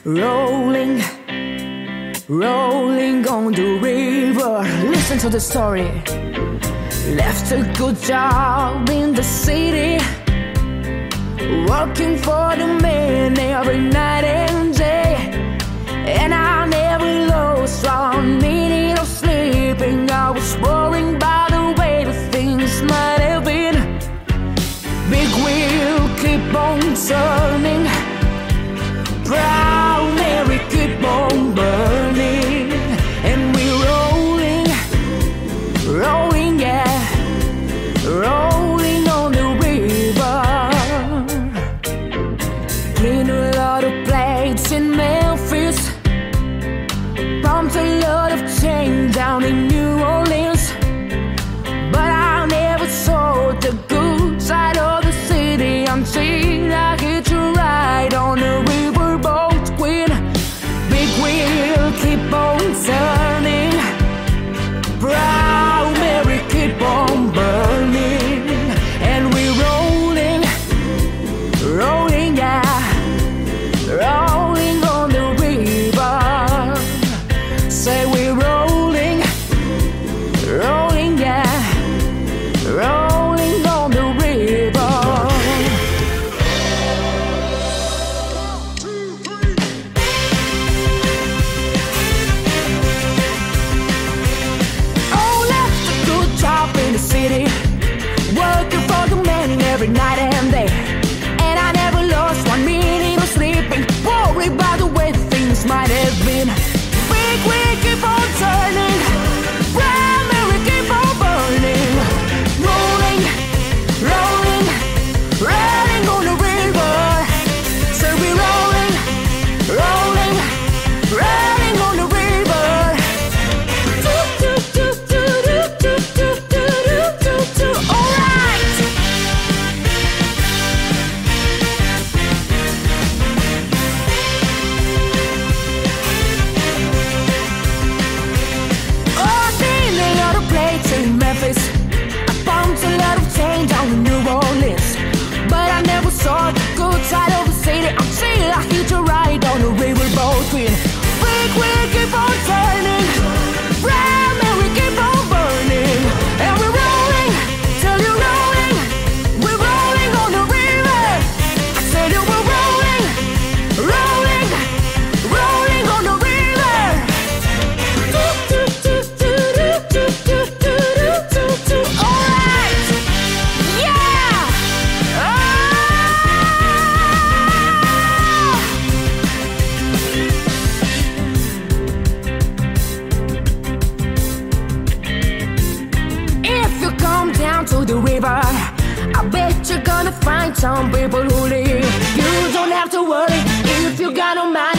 Rolling, rolling on the river. Listen to the story. Left a good job in the city, working for the man every night and day. And I never lost 1 minute of sleeping. I was worrying about the way the things might have been. Big wheel keep on turning, proud Mary keep on burning. And we're rolling, rolling, yeah, rolling on the river. Clean a lot of plates in Memphis, pumped a lot of change down in New Orleans. But I never saw the good side of the city until I get to ride on the riverboat queen. Big wheel keep on turning, proud Mary keep on burning. And we're rolling, rolling, yeah, rolling on the river. Say we're rolling, rolling, yeah, rolling on the river. Oh, left a good job in the city, working for the man every night and day. And I never lost 1 minute of sleeping, worried about the way things might have been. Big wheel keep on turning, primary keep on burning. Rolling, rolling, rolling on the river. So we rolling, rolling, rolling on the river. All right. Oh, seen a lot of plates in Memphis, I bumped a lot of change down in New Orleans. But I never saw the good side of the city until I hit a ride on the riverboat queen. Big wheel keep on turning, primary keep on burning. And we're rolling, till you're rolling, we're rolling on the river. I said you were rolling, rolling, rolling on the river. All right, yeah. If you come down to the river, I bet you're gonna find some people who live. You don't have to worry if you got no money.